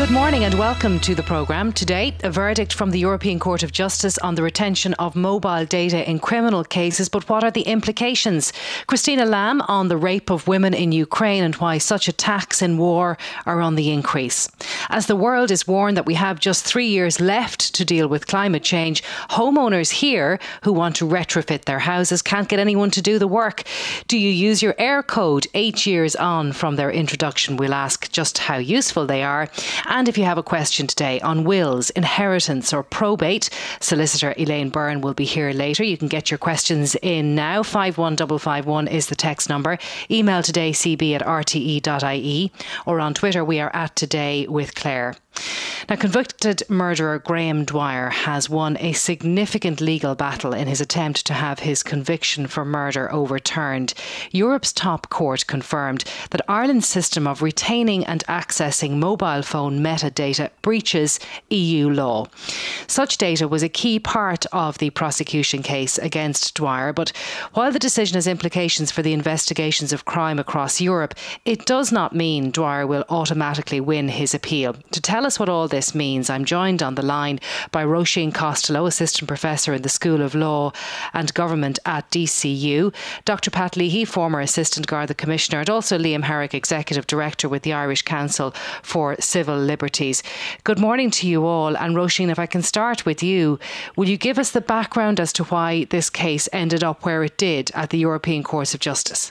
Good morning and welcome to the programme. Today, a verdict from the European Court of Justice on the retention of mobile data in criminal cases. But what are the implications? Christina Lamb on the rape of women in Ukraine and why such attacks in war are on the increase. As the world is warned that we have just 3 years left to deal with climate change, homeowners here who want to retrofit their houses can't get anyone to do the work. Do you use your air code 8 years on from their introduction? We'll ask just how useful they are. And if you have a question today on wills, inheritance or probate, solicitor Elaine Byrne will be here later. You can get your questions in now. 51551 is the text number. Email today cb@rte.ie, or on Twitter we are at Today with Claire. Now, convicted murderer Graham Dwyer has won a significant legal battle in his attempt to have his conviction for murder overturned. Europe's top court confirmed that Ireland's system of retaining and accessing mobile phone metadata breaches EU law. Such data was a key part of the prosecution case against Dwyer, but while the decision has implications for the investigations of crime across Europe, it does not mean Dwyer will automatically win his appeal. To tell us what all this means, I'm joined on the line by Roisin Costello, Assistant Professor in the School of Law and Government at DCU, Dr Pat Leahy, former Assistant Garda Commissioner, and also Liam Herrick, Executive Director with the Irish Council for Civil Liberties. Good morning to you all. And Roisin, if I can start with you, will you give us the background as to why this case ended up where it did at the European Court of Justice?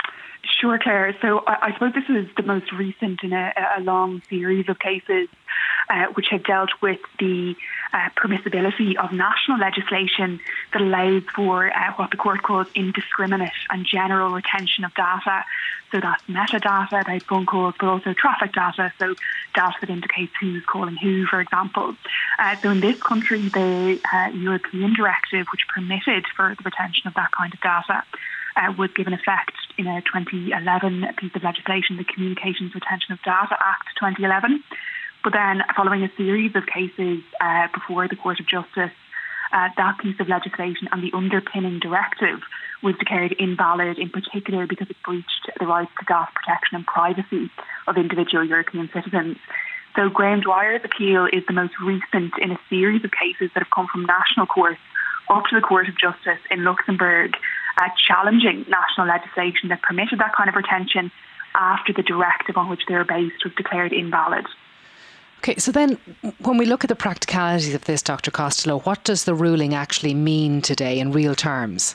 Sure, Claire. So I suppose this is the most recent in a long series of cases which have dealt with the permissibility of national legislation that allows for what the court calls indiscriminate and general retention of data. So that's metadata about phone calls, but also traffic data, so data that indicates who's calling who, for example. So in this country, the European directive, which permitted for the retention of that kind of data, was given effect in a 2011 piece of legislation, the Communications Retention of Data Act 2011. But then, following a series of cases before the Court of Justice, that piece of legislation and the underpinning directive was declared invalid, in particular because it breached the rights to data protection and privacy of individual European citizens. So Graham Dwyer's appeal is the most recent in a series of cases that have come from national courts up to the Court of Justice in Luxembourg, challenging national legislation that permitted that kind of retention after the directive on which they were based was declared invalid. Okay, so then when we look at the practicalities of this, Dr Costello, what does the ruling actually mean today in real terms?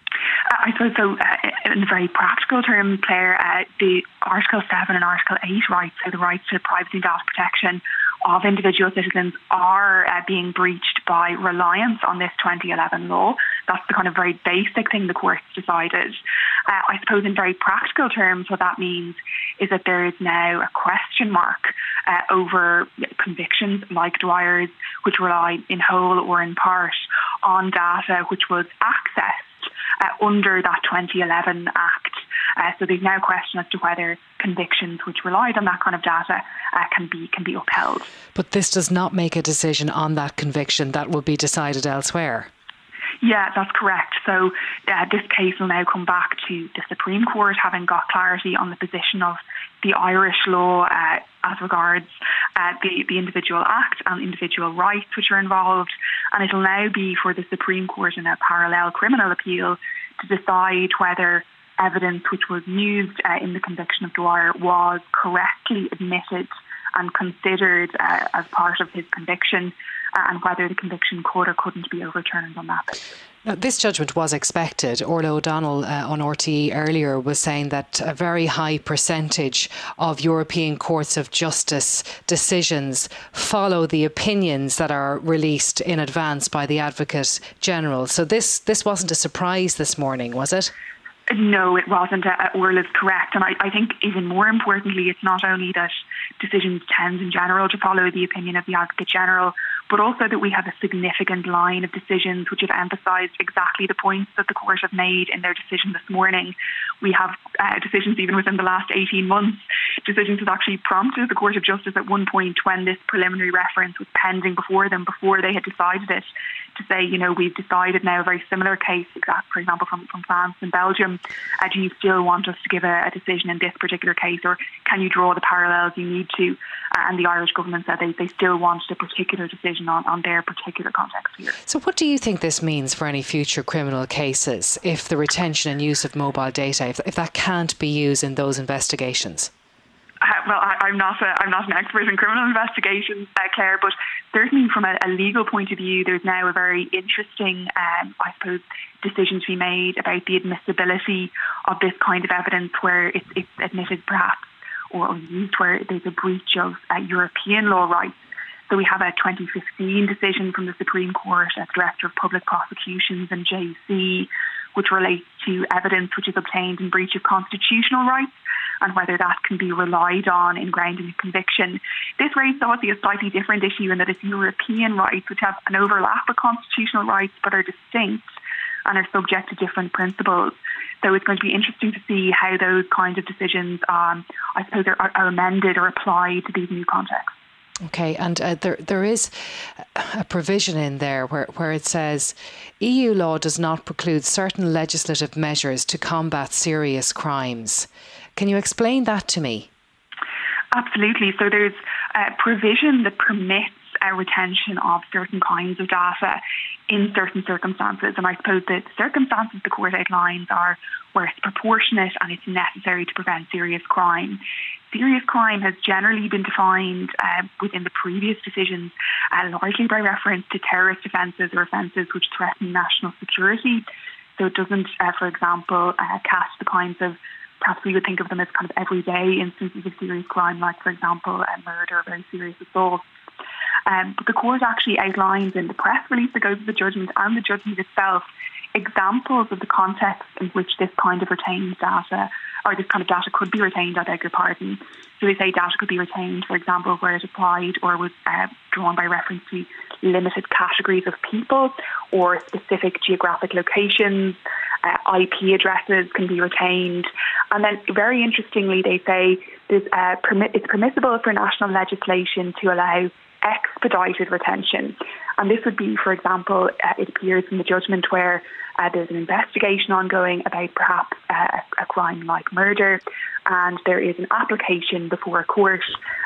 I suppose so, in very practical terms, Claire, the Article 7 and Article 8 rights, so the rights to privacy and data protection of individual citizens, are being breached by reliance on this 2011 law. That's the kind of very basic thing the courts decided. I suppose in very practical terms, what that means is that there is now a question mark over convictions like Dwyer's, which rely in whole or in part on data which was accessed under that 2011 Act. So there's now a question as to whether convictions which relied on that kind of data can be upheld. But this does not make a decision on that conviction. That will be decided elsewhere. Yeah, that's correct. So this case will now come back to the Supreme Court, having got clarity on the position of the Irish law as regards the individual act and individual rights which are involved. And it'll now be for the Supreme Court in a parallel criminal appeal to decide whether evidence which was used in the conviction of Dwyer was correctly admitted and considered as part of his conviction, and whether the conviction could or couldn't be overturned on that basis. Now, this judgment was expected. Orla O'Donnell on RTE earlier was saying that a very high percentage of European Courts of Justice decisions follow the opinions that are released in advance by the Advocate General. So this wasn't a surprise this morning, was it? No, it wasn't. Orla's correct. And I think even more importantly, it's not only that decisions tend in general to follow the opinion of the Advocate General, but also that we have a significant line of decisions which have emphasised exactly the points that the court have made in their decision this morning. We have decisions even within the last 18 months, decisions that actually prompted the Court of Justice at one point, when this preliminary reference was pending before them, before they had decided it, to say, you know, we've decided now a very similar case, for example, from France and Belgium. Do you still want us to give a decision in this particular case, or can you draw the parallels you need to? and the Irish government said they still wanted a particular decision on their particular context here. So what do you think this means for any future criminal cases if the retention and use of mobile data, if that can't be used in those investigations? Well, I'm not an expert in criminal investigations, Claire, but certainly from a legal point of view, there's now a very interesting, I suppose, decision to be made about the admissibility of this kind of evidence where it's admitted perhaps or used where there's a breach of European law rights. So we have a 2015 decision from the Supreme Court as Director of Public Prosecutions and JC, which relates to evidence which is obtained in breach of constitutional rights and whether that can be relied on in grounding a conviction. This raises obviously a slightly different issue in that it's European rights which have an overlap with constitutional rights but are distinct and are subject to different principles. So it's going to be interesting to see how those kinds of decisions, I suppose, are amended or applied to these new contexts. Okay, and there is a provision in there where it says EU law does not preclude certain legislative measures to combat serious crimes. Can you explain that to me? Absolutely. So there's a provision that permits a retention of certain kinds of data in certain circumstances. And I suppose the circumstances the court outlines are where it's proportionate and it's necessary to prevent serious crime. Serious crime has generally been defined within the previous decisions largely by reference to terrorist offences or offences which threaten national security. So it doesn't, for example, catch the kinds of, perhaps we would think of them as kind of everyday instances of serious crime, like, for example, murder or very serious assault. But the court actually outlines in the press release that goes with the judgment and the judgment itself examples of the context in which this kind of retained data, or this kind of data could be retained, I beg your pardon. So they say data could be retained, for example, where it applied or was drawn by reference to limited categories of people or specific geographic locations. IP addresses can be retained. And then very interestingly, they say it's permissible for national legislation to allow expedited retention. And this would be, for example, it appears in the judgment where there's an investigation ongoing about perhaps a crime like murder, and there is an application before a court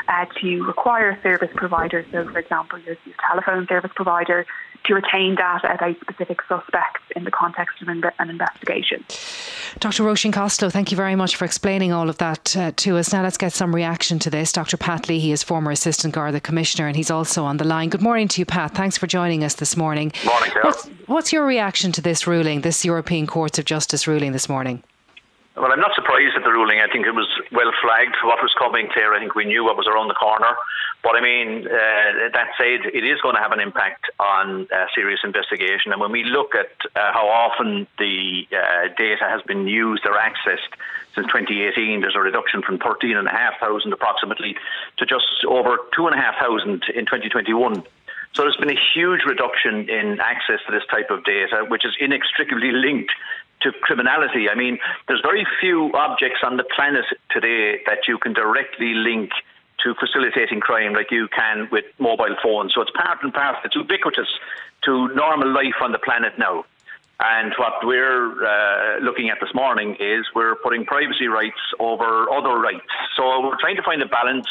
to require a service provider, so for example your telephone service provider, to retain data about specific suspects in the context of an investigation. Dr. Roisin Costello, thank you very much for explaining all of that to us. Now let's get some reaction to this. Dr. Pat Leahy is former Assistant Garda Commissioner and he's also on the line. Good morning to you, Pat. Thanks for joining us this morning. Morning, Claire. What's your reaction to this ruling, this European Courts of Justice ruling this morning? Well, I'm not surprised at the ruling. I think it was well flagged what was coming, Claire. I think we knew what was around the corner. But I mean, that said, it is going to have an impact on serious investigation. And when we look at how often the data has been used or accessed since 2018, there's a reduction from 13,500 approximately to just over 2,500 in 2021. So there's been a huge reduction in access to this type of data, which is inextricably linked to criminality. I mean, there's very few objects on the planet today that you can directly link to facilitating crime like you can with mobile phones. So it's part and parcel. It's ubiquitous to normal life on the planet now. And what we're looking at this morning is we're putting privacy rights over other rights. So we're trying to find a balance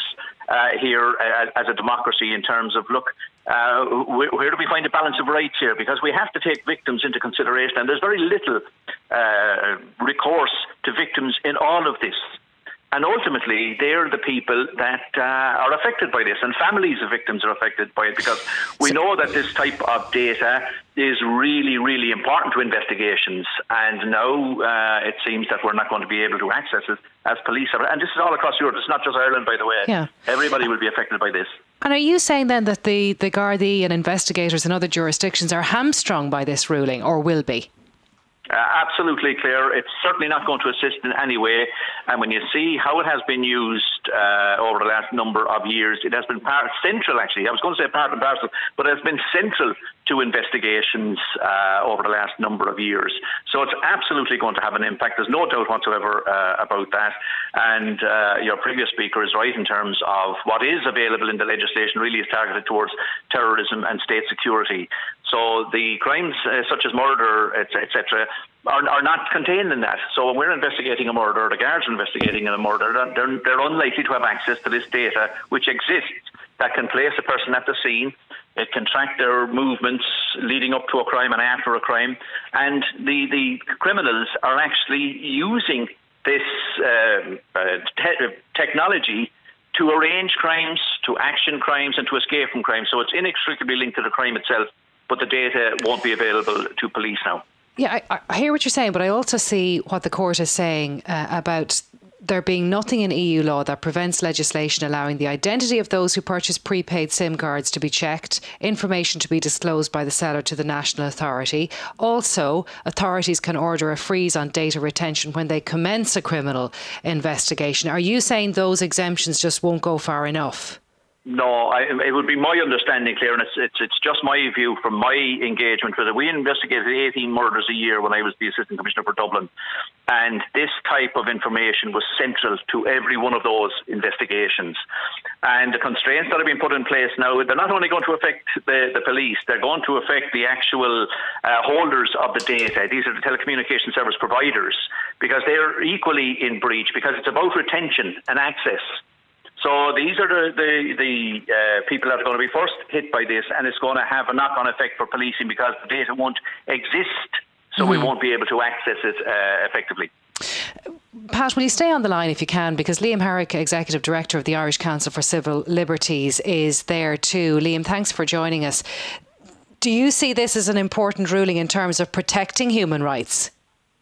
here as a democracy in terms of, look, where do we find a balance of rights here? Because we have to take victims into consideration, and there's very little recourse to victims in all of this. And ultimately, they're the people that are affected by this, and families of victims are affected by it, because we know that this type of data is really, really important to investigations. And now it seems that we're not going to be able to access it as police are. And this is all across Europe. It's not just Ireland, by the way. Yeah. Everybody will be affected by this. And are you saying then that the Gardaí and investigators in other jurisdictions are hamstrung by this ruling, or will be? Absolutely, Claire. It's certainly not going to assist in any way. And when you see how it has been used over the last number of years, it has been central, actually. I was going to say part and parcel, but it has been central to investigations over the last number of years. So it's absolutely going to have an impact. There's no doubt whatsoever about that. And your previous speaker is right in terms of what is available in the legislation really is targeted towards terrorism and state security. So the crimes such as murder, etc., are not contained in that. So when we're investigating a murder, the guards are investigating a murder, they're unlikely to have access to this data which exists that can place a person at the scene. It can track their movements leading up to a crime and after a crime. And the criminals are actually using this technology to arrange crimes, to action crimes, and to escape from crimes. So it's inextricably linked to the crime itself, but the data won't be available to police now. Yeah, I hear what you're saying, but I also see what the court is saying about there being nothing in EU law that prevents legislation allowing the identity of those who purchase prepaid SIM cards to be checked, information to be disclosed by the seller to the national authority. Also, authorities can order a freeze on data retention when they commence a criminal investigation. Are you saying those exemptions just won't go far enough? No, it would be my understanding, Claire, and it's just my view from my engagement with it. We investigated 18 murders a year when I was the Assistant Commissioner for Dublin, and this type of information was central to every one of those investigations. And the constraints that have been put in place now, they're not only going to affect the police, they're going to affect the actual holders of the data. These are the telecommunication service providers, because they're equally in breach, because it's about retention and access. So these are the people that are going to be first hit by this, and it's going to have a knock-on effect for policing because the data won't exist, so we won't be able to access it effectively. Pat, will you stay on the line if you can, because Liam Herrick, Executive Director of the Irish Council for Civil Liberties, is there too. Liam, thanks for joining us. Do you see this as an important ruling in terms of protecting human rights?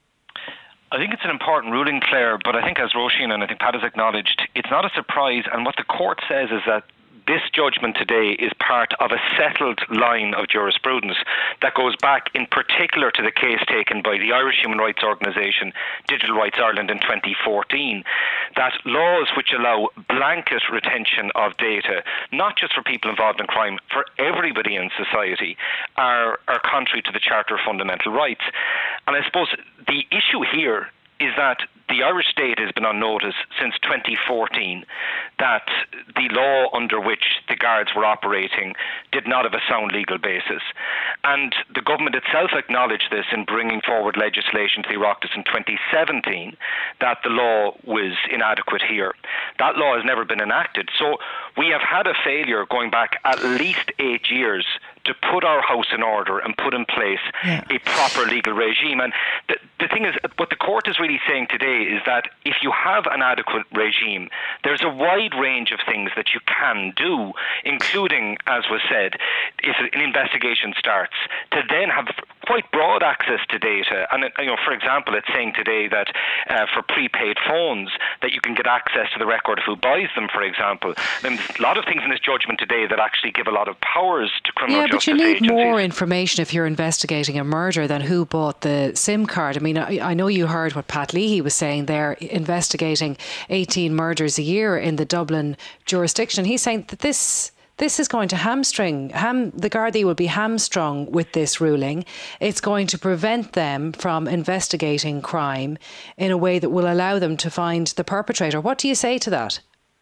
I think it's an important ruling, Claire, but I think, as Roisin and I think Pat has acknowledged, it's not a surprise. And what the court says is that this judgment today is part of a settled line of jurisprudence that goes back in particular to the case taken by the Irish human rights organisation Digital Rights Ireland in 2014, that laws which allow blanket retention of data, not just for people involved in crime, for everybody in society, are contrary to the Charter of Fundamental Rights. And I suppose the issue here is that the Irish state has been on notice since 2014 that the law under which the guards were operating did not have a sound legal basis. And the government itself acknowledged this in bringing forward legislation to the Oireachtas in 2017 that the law was inadequate here. That law has never been enacted. So we have had a failure going back at least 8 years to put our house in order and put in place a proper legal regime. And the thing is, what the court is really saying today is that if you have an adequate regime, there's a wide range of things that you can do, including, as was said, if an investigation starts, to then have quite broad access to data. And, for example, it's saying today that for prepaid phones, that you can get access to the record of who buys them, for example. And there's a lot of things in this judgment today that actually give a lot of powers to criminal justice agencies. But you need more information if you're investigating a murder than who bought the SIM card. I mean, I know you heard what Pat Leahy was saying there, investigating 18 murders a year in the Dublin jurisdiction. He's saying that this is going to hamstring, the Gardaí will be hamstrung with this ruling. It's going to prevent them from investigating crime in a way that will allow them to find the perpetrator. What do you say to that?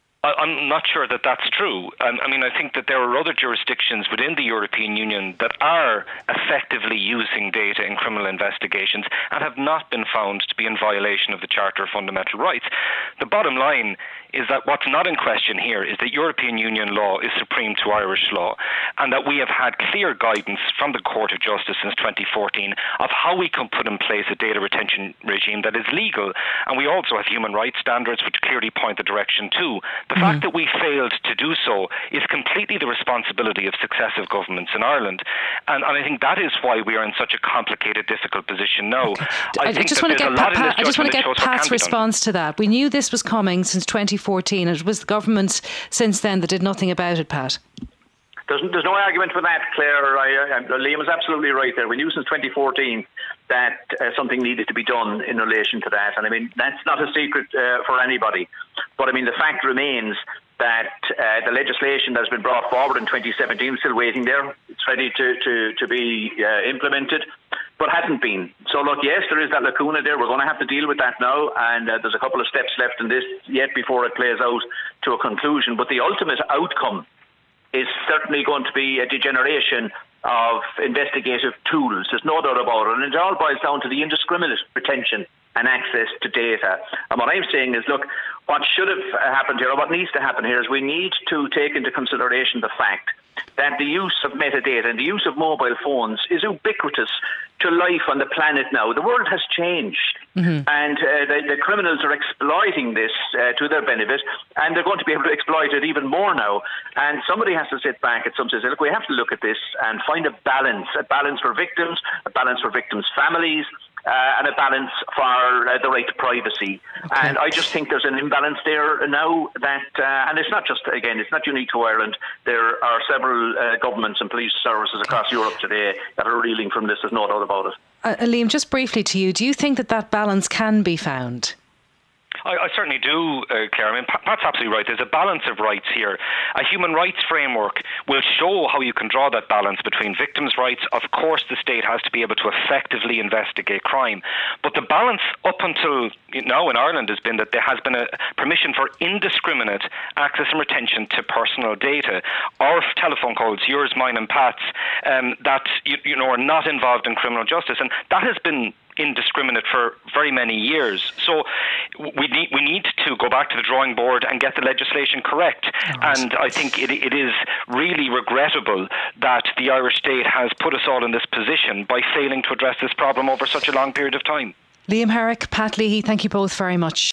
I'm not sure that that's true. I think that there are other jurisdictions within the European Union that are effectively using data in criminal investigations and have not been found to be in violation of the Charter of Fundamental Rights. The bottom line is that what's not in question here is that European Union law is supreme to Irish law, and that we have had clear guidance from the Court of Justice since 2014 of how we can put in place a data retention regime that is legal. And we also have human rights standards which clearly point the direction too. The fact that we failed to do so is completely the responsibility of successive governments in Ireland. And I think that is why we are in such a complicated, difficult position now. Okay. I just want to get Pat's response to that. We knew this was coming since 2014. It was the government since then that did nothing about it, Pat. There's no argument for that, Claire. Liam is absolutely right there. We knew since 2014 that something needed to be done in relation to that. And I mean, that's not a secret for anybody. But I mean, the fact remains that the legislation that's been brought forward in 2017 is still waiting there. It's ready to be implemented, but hasn't been. So look, yes, there is that lacuna there. We're going to have to deal with that now. And there's a couple of steps left in this yet before it plays out to a conclusion. But the ultimate outcome is certainly going to be a degeneration of investigative tools. There's no doubt about it. And it all boils down to the indiscriminate retention and access to data. And what I'm saying is, look, what should have happened here, or what needs to happen here, is we need to take into consideration the fact that the use of metadata and the use of mobile phones is ubiquitous to life on the planet now. The world has changed, and the criminals are exploiting this to their benefit, and they're going to be able to exploit it even more now. And somebody has to sit back at some stage and say, look, we have to look at this and find a balance for victims, a balance for victims' families, and a balance for the right to privacy. Okay. And I just think there's an imbalance there now that, and it's not just, again, it's not unique to Ireland. There are several governments and police services across Europe today that are reeling from this. There's no doubt about it. Liam, just briefly to you, do you think that balance can be found? I certainly do, Claire. I mean, Pat's absolutely right. There's a balance of rights here. A human rights framework will show how you can draw that balance between victims' rights. Of course, the state has to be able to effectively investigate crime. But the balance up until now in Ireland has been that there has been a permission for indiscriminate access and retention to personal data. Our telephone calls, yours, mine and Pat's, that are not involved in criminal justice. And that has been indiscriminate for very many years. So we need to go back to the drawing board and get the legislation correct. Right. And I think it is really regrettable that the Irish state has put us all in this position by failing to address this problem over such a long period of time. Liam Herrick, Pat Leahy, thank you both very much.